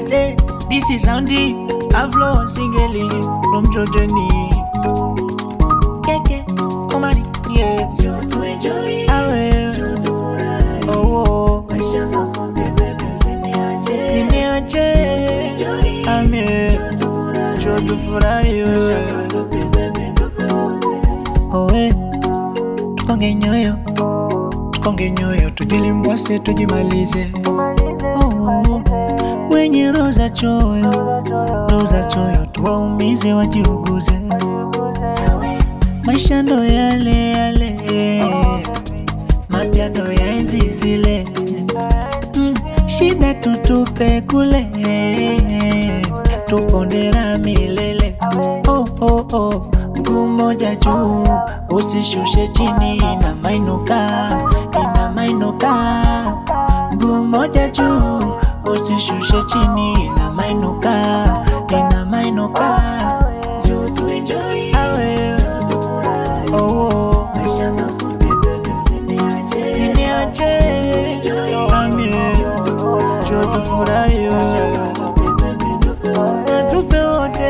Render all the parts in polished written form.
Say, this is Soundy, Avlo singeli from Jojeni. Keke, Omari, yeah. To enjoy, to furahi. Oh, Maisha mafupi baby, usiniache. Usiniache, ame, to furahi. Maisha mafupi baby, tufe wote. Owe, tukonge nyoyo, tujilimbwase, tujimalize. Oh, wenye roza choyo, tuwaumize wajiuguze. Maisha ndo yale yale, mapya ndo ya enzi zile. Shida tutupe kule, tupondera milele. Oh, mguu moja juu, usishushe chini, inamainuka. Mguu moja juu, usishushe chini, inamainuka. To enjoy, to furahi. Oh, Maisha mafupi baby, usiniache. ame, to furahi. Tufe wote,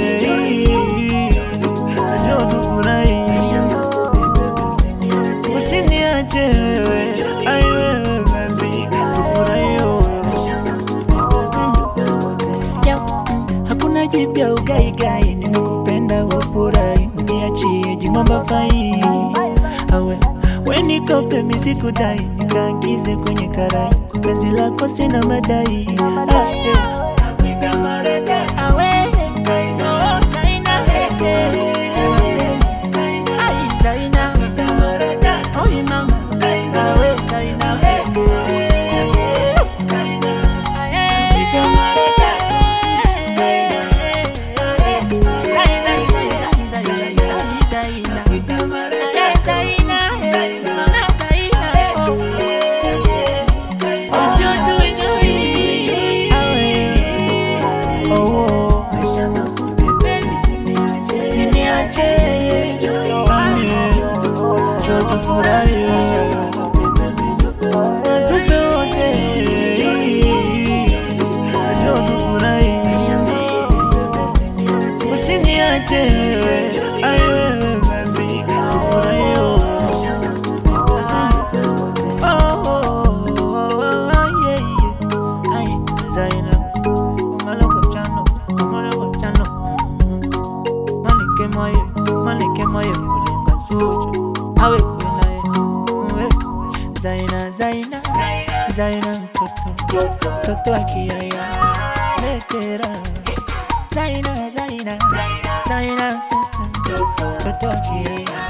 to furahi. Usiniache, aiwe baby, tufurahi. Hakuna jipya ugaigai, nimekupenda wafurahi. Uniachie jimamba fai. Awe, we nikope misikudai, nikaangize kwenye karai. Penzi lako sina madai. Usiniache, aiwe baby, tufurahi. Malike moyo kulenga sujo. Awe Zaina toto akiyaya letera. Zaina toto akiyaya.